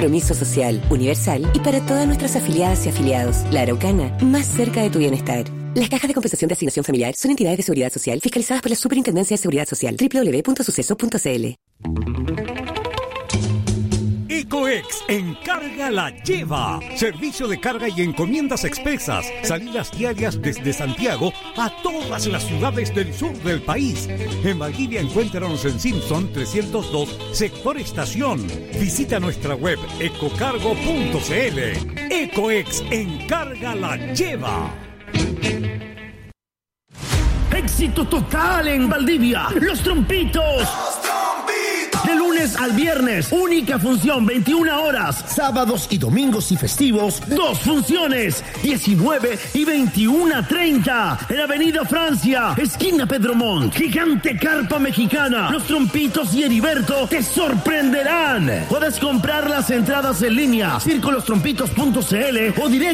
compromiso social, universal y para todas nuestras afiliadas y afiliados. La Araucana, más cerca de tu bienestar. Las cajas de compensación de asignación familiar son entidades de seguridad social fiscalizadas por la Superintendencia de Seguridad Social. www.suceso.cl. Ecoex encarga la lleva. Servicio de carga y encomiendas expresas. Salidas diarias desde Santiago a todas las ciudades del sur del país. En Valdivia encuéntranos en Simpson 302, sector estación. Visita nuestra web ecocargo.cl. Ecoex encarga la lleva. Éxito total en Valdivia. Los Trompitos. De lunes al viernes, única función, 21 horas. Sábados y domingos y festivos, 2 funciones, 19 y 21:30. En Avenida Francia, esquina Pedro Montt. Gigante carpa mexicana. Los Trompitos y Heriberto te sorprenderán. Puedes comprar las entradas en línea, circolostrompitos.cl o directo